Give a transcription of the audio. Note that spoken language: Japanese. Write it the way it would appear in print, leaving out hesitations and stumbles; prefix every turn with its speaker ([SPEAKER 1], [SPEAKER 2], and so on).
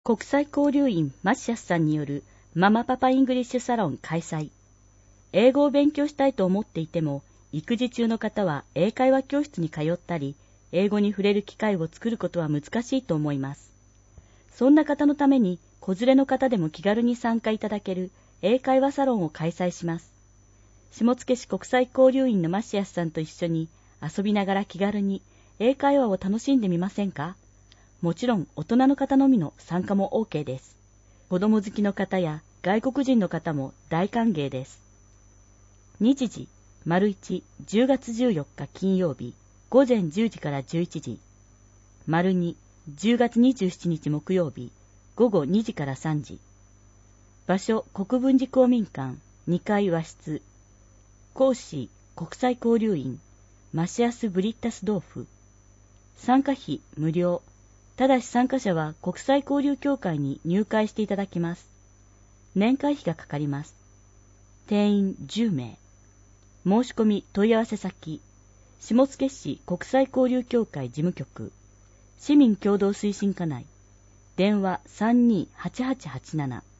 [SPEAKER 1] 国際交流員マシアスさんによるママパパイングリッシュサロン開催。英語を勉強したいと思っていても、育児中の方は英会話教室に通ったり、英語に触れる機会を作ることは難しいと思います。そんな方のために、子連れの方でも気軽に参加いただける英会話サロンを開催します。下野市国際交流員のマシアスさんと一緒に遊びながら気軽に英会話を楽しんでみませんか？もちろん大人の方のみの参加も OK です。子供好きの方や外国人の方も大歓迎です。日時、1、10月14日金曜日、午前10時から11時。2、10月27日木曜日、午後2時から3時。場所、国分寺公民館、2階和室。講師、国際交流員、マシアス・ブリッタスドーフ。参加費、無料。ただし参加者は国際交流協会に入会していただきます。年会費がかかります。定員10名。申し込み問い合わせ先、下野市国際交流協会事務局、市民共同推進課内、電話328887